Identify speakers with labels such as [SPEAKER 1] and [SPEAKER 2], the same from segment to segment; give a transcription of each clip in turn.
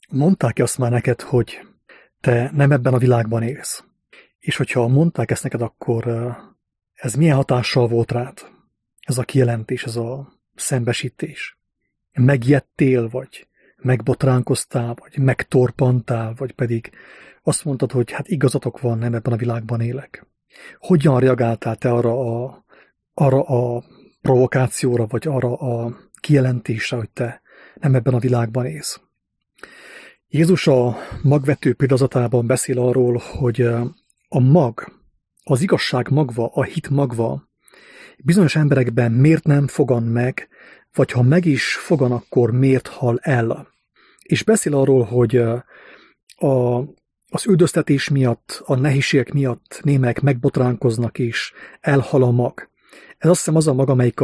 [SPEAKER 1] Mondták-e azt már neked, hogy te nem ebben a világban élsz? És hogyha mondták ezt neked, akkor ez milyen hatással volt rád? Ez a kijelentés, ez a szembesítés. Megijedtél, vagy megbotránkoztál, vagy megtorpantál, vagy pedig azt mondtad, hogy hát igazatok van, nem ebben a világban élek. Hogyan reagáltál te arra a provokációra, vagy arra a kijelentésre, hogy te nem ebben a világban élsz? Jézus a magvető példázatában beszél arról, hogy a mag, az igazság magva, a hit magva bizonyos emberekben miért nem fogan meg, vagy ha meg is fogan, akkor miért hal el. És beszél arról, hogy az üldöztetés miatt, a nehézségek miatt némelyek megbotránkoznak és elhal a mag. Ez azt hiszem az a mag, amelyik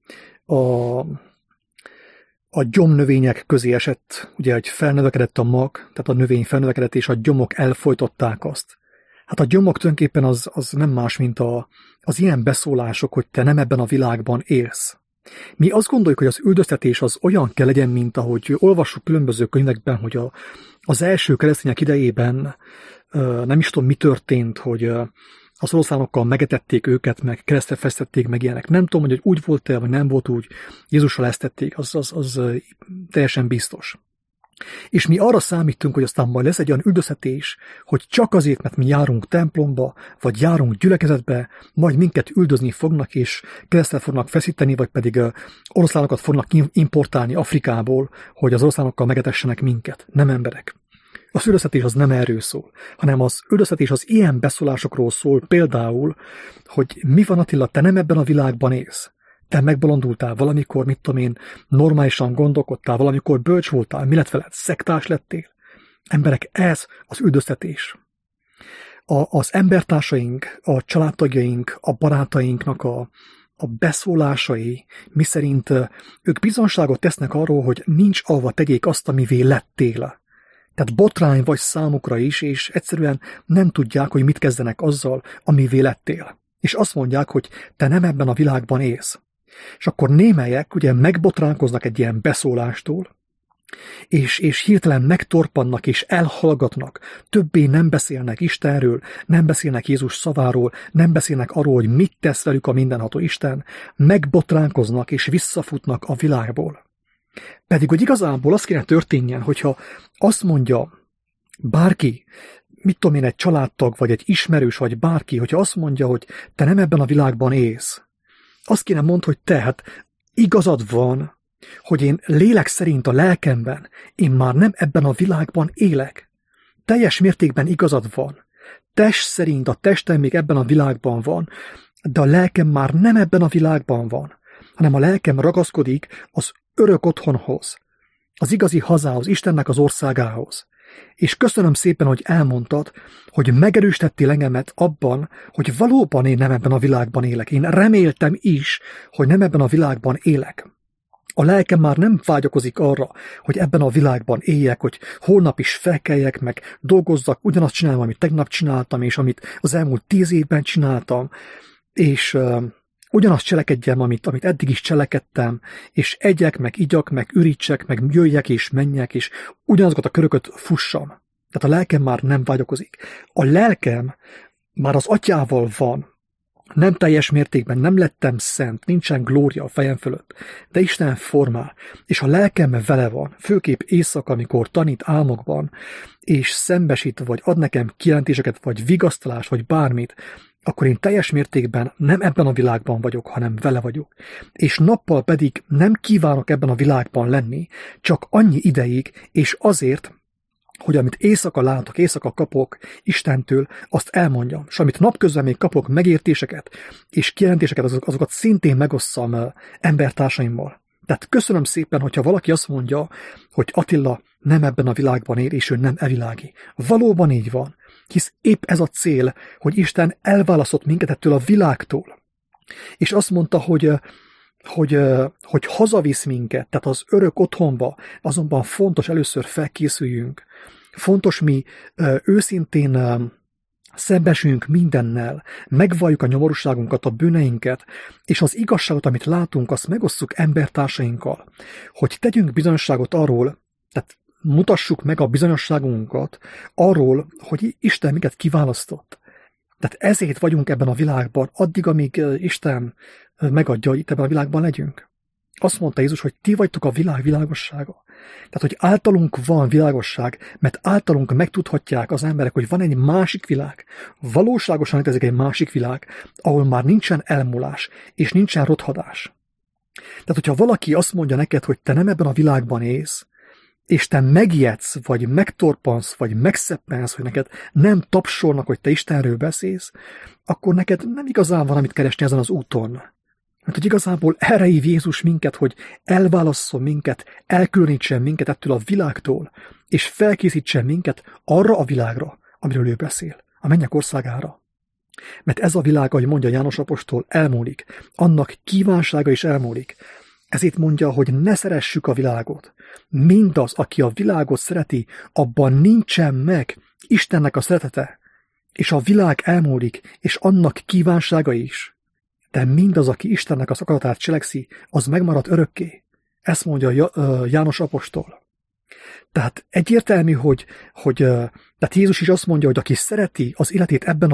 [SPEAKER 1] a gyomnövények közé esett, ugye, hogy felnövekedett a mag, tehát a növény felnövekedett, és a gyomok elfojtották azt. Hát a gyomok tulajdonképpen az nem más, mint az ilyen beszólások, hogy te nem ebben a világban élsz. Mi azt gondoljuk, hogy az üldöztetés az olyan kell legyen, mint ahogy olvassuk különböző könyvekben, hogy az első keresztények idejében nem is tudom, mi történt, hogy az oroszlánokkal megetették őket, meg keresztre fesztették, meg ilyenek. Nem tudom, hogy úgy volt-e, vagy nem volt úgy, Jézussal ezt tették, az teljesen biztos. És mi arra számítunk, hogy aztán majd lesz egy olyan üldöztetés, hogy csak azért, mert mi járunk templomba, vagy járunk gyülekezetbe, majd minket üldözni fognak, és keresztre fognak feszíteni, vagy pedig oroszlánokat fognak importálni Afrikából, hogy az oroszlánokkal megetessenek minket, nem emberek. Az üldöztetés az nem erről szól, hanem az üldöztetés az ilyen beszólásokról szól, például, hogy mi van, Attila, te nem ebben a világban élsz. Te megbolondultál valamikor, mit tudom én, normálisan gondolkodtál, valamikor bölcs voltál, mi lett veled, szektás lettél. Emberek, ez az üldöztetés. Az embertársaink, a családtagjaink, a barátainknak a beszólásai, miszerint ők bizonságot tesznek arról, hogy nincs ahova tegyék azt, amivé lettél. Tehát botrány vagy számukra is, és egyszerűen nem tudják, hogy mit kezdenek azzal, amivé lettél. És azt mondják, hogy te nem ebben a világban élsz. És akkor némelyek ugye megbotránkoznak egy ilyen beszólástól, és hirtelen megtorpannak és elhallgatnak, többé nem beszélnek Istenről, nem beszélnek Jézus szaváról, nem beszélnek arról, hogy mit tesz velük a mindenható Isten, megbotránkoznak és visszafutnak a világból. Pedig, hogy igazából az kéne történjen, hogyha azt mondja bárki, mit tudom én, egy családtag, vagy egy ismerős, vagy bárki, hogyha azt mondja, hogy te nem ebben a világban élsz, azt kéne mondd, hogy te, hát igazad van, hogy én lélek szerint a lelkemben, én már nem ebben a világban élek. Teljes mértékben igazad van. Test szerint a testem még ebben a világban van, de a lelkem már nem ebben a világban van, hanem a lelkem ragaszkodik az örök otthonhoz, az igazi hazához, Istennek az országához. És köszönöm szépen, hogy elmondtad, hogy megerősítettél engemet abban, hogy valóban én nem ebben a világban élek. Én reméltem is, hogy nem ebben a világban élek. A lelkem már nem vágyakozik arra, hogy ebben a világban éljek, hogy holnap is felkeljek, meg dolgozzak, ugyanazt csinálom, amit tegnap csináltam, és amit az elmúlt 10 évben csináltam, és ugyanazt cselekedjem, amit eddig is cselekedtem, és egyek, meg igyak, meg ürítsek, meg jöjjek és menjek, és ugyanazokat a köröket fussam. Tehát a lelkem már nem vágyakozik. A lelkem már az atyával van, nem teljes mértékben, nem lettem szent, nincsen glória a fejem fölött, de Isten formál, és a lelkem vele van, főképp éjszaka, amikor tanít álmokban, és szembesít, vagy ad nekem kijelentéseket, vagy vigasztalást, vagy bármit, akkor én teljes mértékben nem ebben a világban vagyok, hanem vele vagyok. És nappal pedig nem kívánok ebben a világban lenni, csak annyi ideig, és azért, hogy amit éjszaka látok, éjszaka kapok Istentől, azt elmondjam. És amit napközben még kapok megértéseket és kijelentéseket, azokat szintén megosszam embertársaimmal. Tehát köszönöm szépen, hogyha valaki azt mondja, hogy Attila nem ebben a világban él, és ő nem evilági. Valóban így van. Hisz épp ez a cél, hogy Isten elválasztott minket ettől a világtól. És azt mondta, hogy hazavisz minket, tehát az örök otthonba, azonban fontos először felkészüljünk. Fontos mi őszintén szembesüljünk mindennel, megvalljuk a nyomorúságunkat, a bűneinket, és az igazságot, amit látunk, azt megosszuk embertársainkkal, hogy tegyünk bizonyságot arról, tehát mutassuk meg a bizonyosságunkat arról, hogy Isten minket kiválasztott. Tehát ezért vagyunk ebben a világban, addig, amíg Isten megadja, hogy itt ebben a világban legyünk. Azt mondta Jézus, hogy ti vagytok a világ világossága. Tehát, hogy általunk van világosság, mert általunk megtudhatják az emberek, hogy van egy másik világ. Valóságosan létezik egy másik világ, ahol már nincsen elmúlás, és nincsen rothadás. Tehát, hogyha valaki azt mondja neked, hogy te nem ebben a világban élsz, és te megijedsz, vagy megtorpansz, vagy megszeppensz, hogy neked nem tapsolnak, hogy te Istenről beszélsz, akkor neked nem igazán van, amit keresni ezen az úton. Mert hogy igazából erre hív Jézus minket, hogy elválasszon minket, elkülönítsen minket ettől a világtól, és felkészítsen minket arra a világra, amiről ő beszél, a mennyek országára. Mert ez a világ, ahogy mondja János apostol, elmúlik, annak kívánsága is elmúlik. Ezért mondja, hogy ne szeressük a világot. Mindaz, aki a világot szereti, abban nincsen meg Istennek a szeretete, és a világ elmúlik, és annak kívánsága is. De mindaz, aki Istennek az akaratát cselekszi, az megmarad örökké. Ezt mondja János apostol. Tehát egyértelmű, tehát Jézus is azt mondja, hogy aki szereti az életét ebben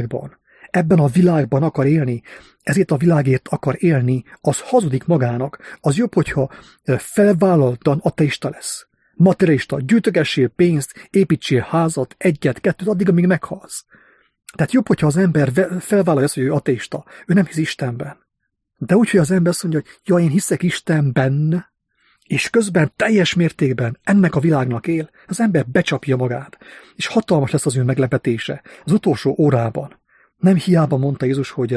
[SPEAKER 1] a világban akar élni, ezért a világért akar élni, az hazudik magának, az jobb, hogyha felvállaltan ateista lesz. Materialista, gyűjtögessél pénzt, építsél házat, egyet, kettőt, addig, amíg meghalsz. Tehát jobb, hogyha az ember felvállalja azt, hogy ő ateista, ő nem hisz Istenben. De úgy, hogy az ember azt mondja, hogy ja, én hiszek Istenben, és közben teljes mértékben ennek a világnak él, az ember becsapja magát, és hatalmas lesz az ő meglepetése az utolsó órában. Nem hiába mondta Jézus, hogy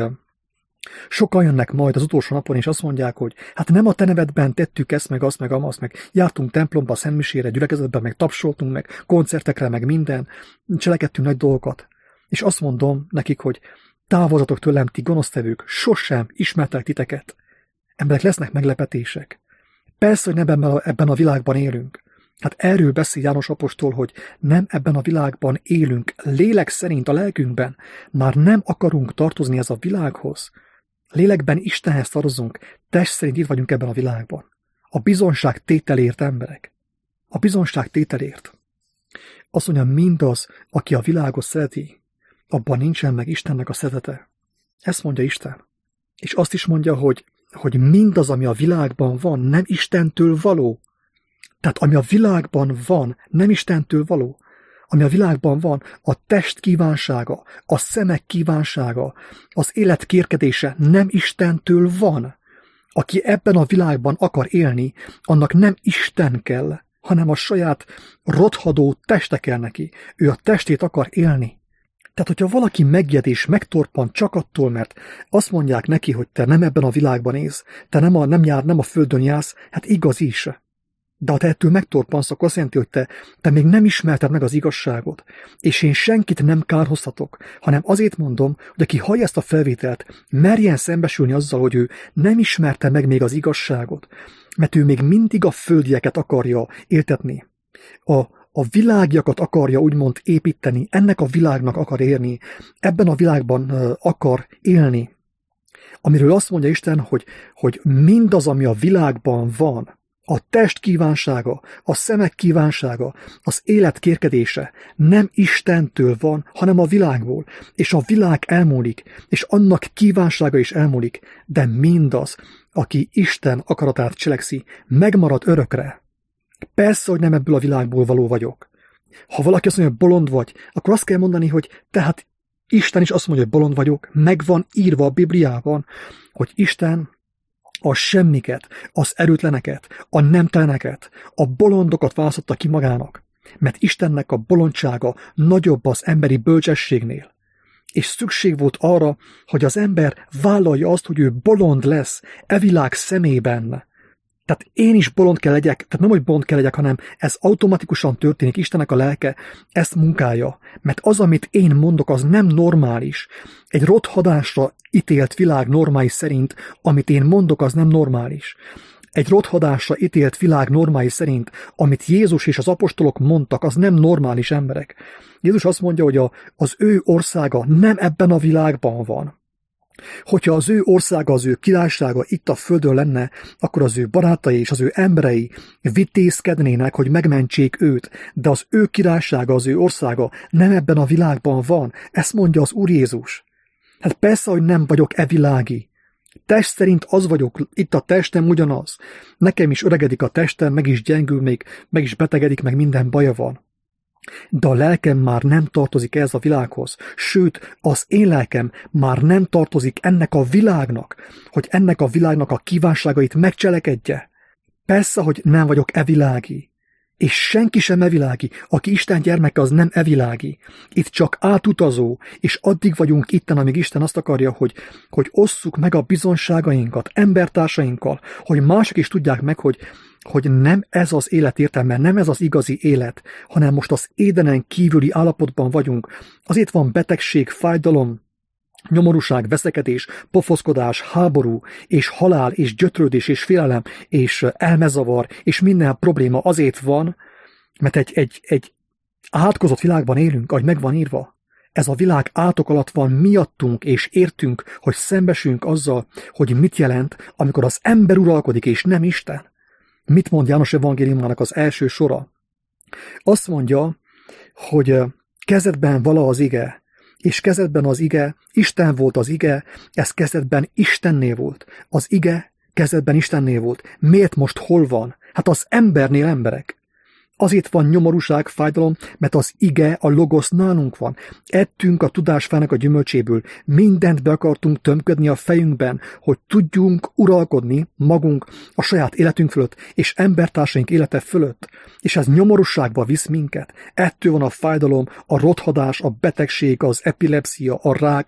[SPEAKER 1] sokan jönnek majd az utolsó napon, és azt mondják, hogy hát nem a te nevedben tettük ezt, meg azt, meg amazt, meg jártunk templomba, szentmisére, gyülekezetben, meg tapsoltunk, meg koncertekre, meg minden, cselekedtünk nagy dolgokat. És azt mondom nekik, hogy távozzatok tőlem, ti gonosztevők, sosem ismertek titeket. Emberek, lesznek meglepetések. Persze, hogy nem ebben a világban élünk. Hát erről beszél János apostol, hogy nem ebben a világban élünk, lélek szerint a lelkünkben. Már nem akarunk tartozni ez a világhoz. Lélekben Istenhez tartozunk, test szerint itt vagyunk ebben a világban. A bizonság tételért, emberek. A bizonság tételért. Azt mondja, mindaz, aki a világot szereti, abban nincsen meg Istennek a szeretete. Ezt mondja Isten. És azt is mondja, hogy mindaz, ami a világban van, nem Istentől való. Tehát ami a világban van, nem Istentől való. Ami a világban van, a test kívánsága, a szemek kívánsága, az élet kérkedése nem Istentől van. Aki ebben a világban akar élni, annak nem Isten kell, hanem a saját rothadó teste kell neki. Ő a testét akar élni. Tehát, hogyha valaki megjed és megtorpan csak attól, mert azt mondják neki, hogy te nem ebben a világban élsz, te nem a földön jársz, hát igaz is. De ha te ettől megtorpansz, akkor azt jelenti, hogy te még nem ismerted meg az igazságot, és én senkit nem kárhoztatok, hanem azért mondom, hogy aki hallja ezt a felvételt, merjen szembesülni azzal, hogy ő nem ismerte meg még az igazságot, mert ő még mindig a földieket akarja éltetni. A világiakat akarja úgymond építeni, ennek a világnak akar érni, ebben a világban akar élni. Amiről azt mondja Isten, hogy mindaz, ami a világban van, a test kívánsága, a szemek kívánsága, az élet kérkedése nem Istentől van, hanem a világból, és a világ elmúlik, és annak kívánsága is elmúlik, de mindaz, aki Isten akaratát cselekszi, megmarad örökre. Persze, hogy nem ebből a világból való vagyok. Ha valaki azt mondja, hogy bolond vagy, akkor azt kell mondani, hogy tehát Isten is azt mondja, hogy bolond vagyok, meg van írva a Bibliában, hogy Isten a semmiket, az erőtleneket, a nemteleneket, a bolondokat választotta ki magának, mert Istennek a bolondsága nagyobb az emberi bölcsességnél. És szükség volt arra, hogy az ember vállalja azt, hogy ő bolond lesz e világ szemében. Tehát én is bolond kell legyek, tehát nem, hogy bolond kell legyek, hanem ez automatikusan történik, Istennek a lelke ezt munkálja, mert az, amit én mondok, az nem normális. Egy rothadásra ítélt világ normái szerint, amit én mondok, az nem normális. Egy rothadásra ítélt világ normái szerint, amit Jézus és az apostolok mondtak, az nem normális, emberek. Jézus azt mondja, hogy az ő országa nem ebben a világban van. Hogyha az ő országa, az ő királysága itt a földön lenne, akkor az ő barátai és az ő emberei vitézkednének, hogy megmentsék őt, de az ő királysága, az ő országa nem ebben a világban van. Ezt mondja az Úr Jézus. Hát persze, hogy nem vagyok evilági. Test szerint az vagyok, itt a testem ugyanaz. Nekem is öregedik a testem, meg is gyengül, még meg is betegedik, meg minden baja van. De a lelkem már nem tartozik ehhez a világhoz. Sőt, az én lelkem már nem tartozik ennek a világnak, hogy ennek a világnak a kívánságait megcselekedje. Persze, hogy nem vagyok evilági. És senki sem evilági. Aki Isten gyermeke, az nem evilági. Itt csak átutazó, és addig vagyunk itten, amíg Isten azt akarja, hogy osszuk meg a bizonságainkat embertársainkkal, hogy mások is tudják meg, hogy nem ez az élet értelme, nem ez az igazi élet, hanem most az édenen kívüli állapotban vagyunk. Azért van betegség, fájdalom, nyomorúság, veszekedés, pofoszkodás, háború, és halál, és gyötrődés, és félelem, és elmezavar, és minden probléma azért van, mert egy átkozott világban élünk, ahogy meg van írva. Ez a világ átok alatt van miattunk, és értünk, hogy szembesülünk azzal, hogy mit jelent, amikor az ember uralkodik, és nem Isten. Mit mond János evangéliumának az első sora? Azt mondja, hogy kezdetben vala az ige, és kezdetben az ige, Isten volt az ige, ez kezdetben Istennél volt. Az ige kezdetben Istennél volt. Miért most hol van? Hát az embernél emberek. Azért van nyomorúság, fájdalom, mert az ige, a logosz nálunk van. Ettünk a tudásfának a gyümölcséből. Mindent be akartunk tömködni a fejünkben, hogy tudjunk uralkodni magunk a saját életünk fölött, és embertársaink élete fölött. És ez nyomorúságba visz minket. Ettől van a fájdalom, a rothadás, a betegség, az epilepszia, a rák,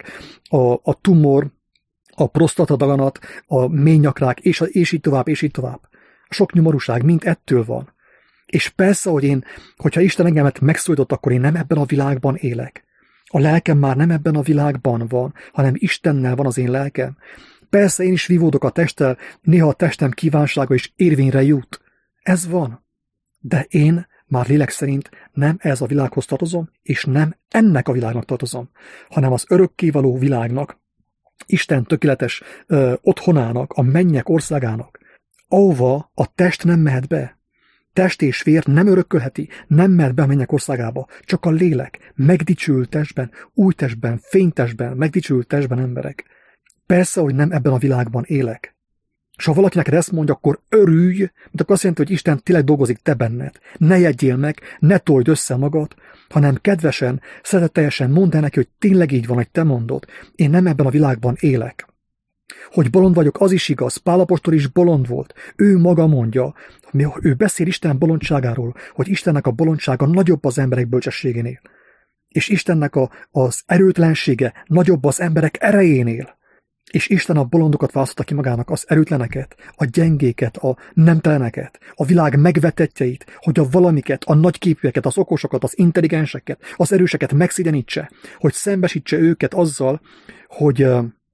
[SPEAKER 1] a tumor, a prostatadaganat, a ményakrák, és így tovább, és így tovább. A sok nyomorúság mind ettől van. És persze, hogyha Isten engemet megszólított, akkor én nem ebben a világban élek. A lelkem már nem ebben a világban van, hanem Istennel van az én lelkem. Persze én is vívódok a testtel, néha a testem kívánsága is érvényre jut. Ez van. De én már lélek szerint nem ez a világhoz tartozom, és nem ennek a világnak tartozom, hanem az örökkévaló világnak, Isten tökéletes otthonának, a mennyek országának, ahova a test nem mehet be. Test és vér nem örökölheti, nem mehet be a mennyek országába, csak a lélek, megdicsült testben, új testben, fénytestben, megdicsült testben emberek. Persze, hogy nem ebben a világban élek. És ha valaki neked ezt mondja, akkor örülj, mert akkor azt jelenti, hogy Isten tényleg dolgozik te benned. Ne jegyél meg, ne told össze magad, hanem kedvesen, szeretetteljesen mondd el neki, hogy tényleg így van, hogy te mondod. Én nem ebben a világban élek. Hogy bolond vagyok, az is igaz. Pál apostol is bolond volt. Ő maga mondja, ő beszél Isten bolondságáról, hogy Istennek a bolondsága nagyobb az emberek bölcsességénél. És Istennek az erőtlensége nagyobb az emberek erejénél. És Isten a bolondokat választotta ki magának, az erőtleneket, a gyengéket, a nemteleneket, a világ megvetettjeit, hogy a valamiket, a nagyképűeket, az okosokat, az intelligenseket, az erőseket megszégyenítse, hogy szembesítse őket azzal, hogy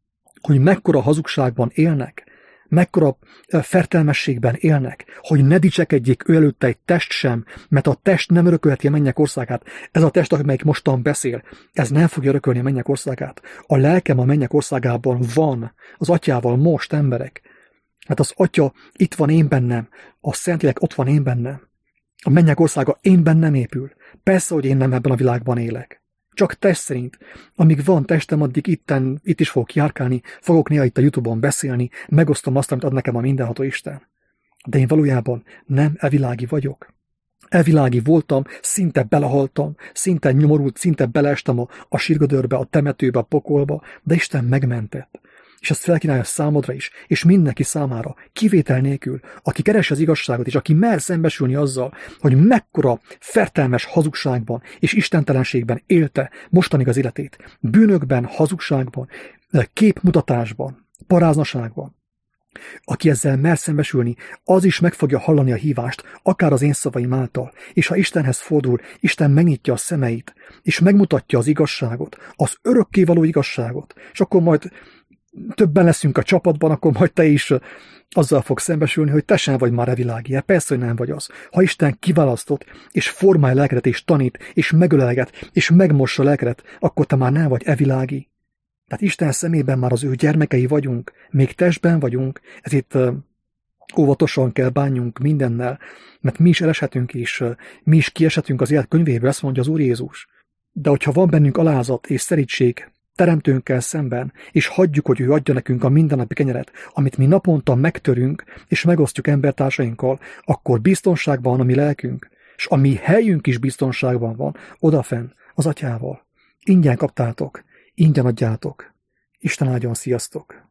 [SPEAKER 1] mekkora hazugságban élnek, mekkora fertelmességben élnek, hogy ne dicsekedjék ő előtte egy test sem, mert a test nem örökölheti a mennyek országát. Ez a test, amelyik mostan beszél, ez nem fogja örökölni a mennyek országát. A lelkem a mennyek országában van, az atyával most, emberek. Hát az atya itt van én bennem, a Szentlélek ott van én bennem. A mennyek országa én bennem épül. Persze, hogy én nem ebben a világban élek. Csak test szerint. Amíg van testem, addig itt is fogok járkálni, fogok néha itt a YouTube-on beszélni, megosztom azt, amit ad nekem a mindenható Isten. De én valójában nem evilági vagyok. Evilági voltam, szinte belehaltam, szinte nyomorult, szinte beleestem a sírgödörbe, a temetőbe, a pokolba, de Isten megmentett. És ezt felkínálja számodra is, és mindenki számára, kivétel nélkül, aki keresi az igazságot, és aki mer szembesülni azzal, hogy mekkora fertelmes hazugságban és istentelenségben élte mostanig az életét, bűnökben, hazugságban, képmutatásban, paráznaságban. Aki ezzel mer szembesülni, az is meg fogja hallani a hívást, akár az én szavaim által, és ha Istenhez fordul, Isten megnyitja a szemeit, és megmutatja az igazságot, az örökkévaló igazságot, és akkor majd többen leszünk a csapatban, akkor majd te is azzal fogsz szembesülni, hogy te sem vagy már evilági. Persze, hogy nem vagy az. Ha Isten kiválasztott, és formálja lelkedet, és tanít, és megölelget, és megmossa lelkedet, akkor te már nem vagy evilági. Tehát Isten szemében már az ő gyermekei vagyunk, még testben vagyunk, ezért óvatosan kell bánjunk mindennel, mert mi is eleshetünk és mi is kieshetünk az élet könyvéből, ezt mondja az Úr Jézus. De hogyha van bennünk alázat és szerítség teremtőnkkel szemben, és hagyjuk, hogy ő adja nekünk a mindennapi kenyeret, amit mi naponta megtörünk, és megosztjuk embertársainkkal, akkor biztonságban van a mi lelkünk, és a mi helyünk is biztonságban van, odafenn, az Atyával. Ingyen kaptátok, ingyen adjátok. Isten áldjon, sziasztok!